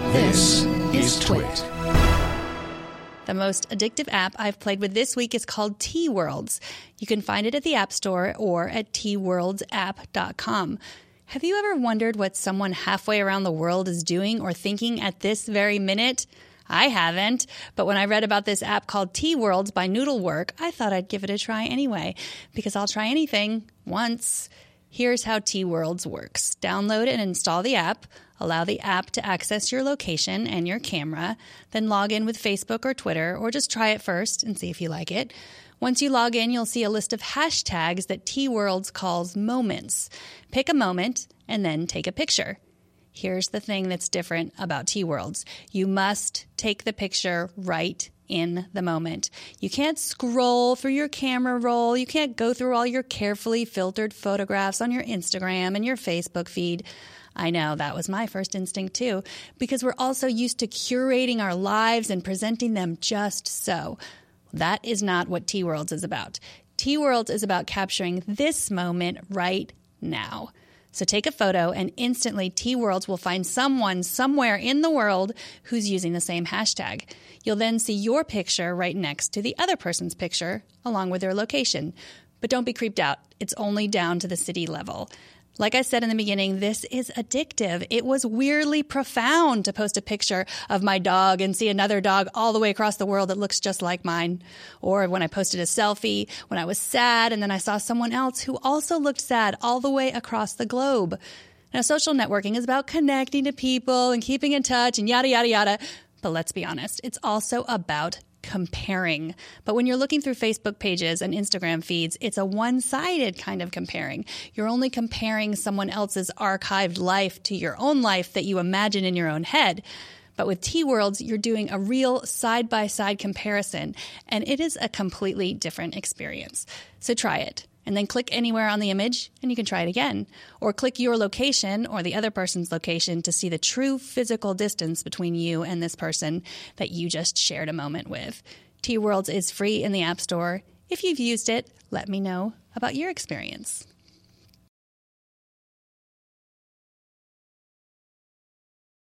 This is Twit. The most addictive app I've played with this week is called T-Worlds. You can find it at the App Store or at tworldsapp.com. Have you ever wondered what someone halfway around the world is doing or thinking at this very minute? I haven't, but when I read about this app called T-Worlds by Noodlework, I thought I'd give it a try anyway, because I'll try anything once. Here's how T-Worlds works. Download and install the app. Allow the app to access your location and your camera. Then log in with Facebook or Twitter, or just try it first and see if you like it. Once you log in, you'll see a list of hashtags that T-Worlds calls moments. Pick a moment and then take a picture. Here's the thing that's different about T-Worlds. You must take the picture right in the moment. You can't scroll through your camera roll. You can't go through all your carefully filtered photographs on your Instagram and your Facebook feed. I know, that was my first instinct too, because we're also used to curating our lives and presenting them just so. That is not what T-Worlds is about. T-Worlds is about capturing this moment right now. So take a photo and instantly T-Worlds will find someone somewhere in the world who's using the same hashtag. You'll then see your picture right next to the other person's picture along with their location. But don't be creeped out. It's only down to the city level. Like I said in the beginning, this is addictive. It was weirdly profound to post a picture of my dog and see another dog all the way across the world that looks just like mine. Or when I posted a selfie when I was sad and then I saw someone else who also looked sad all the way across the globe. Now, social networking is about connecting to people and keeping in touch and yada, yada, yada. But let's be honest, it's also about comparing. But when you're looking through Facebook pages and Instagram feeds, it's a one-sided kind of comparing. You're only comparing someone else's archived life to your own life that you imagine in your own head. But with T-Worlds, you're doing a real side-by-side comparison, and it is a completely different experience. So try it. And then click anywhere on the image, and you can try it again. Or click your location or the other person's location to see the true physical distance between you and this person that you just shared a moment with. T-Worlds is free in the App Store. If you've used it, let me know about your experience.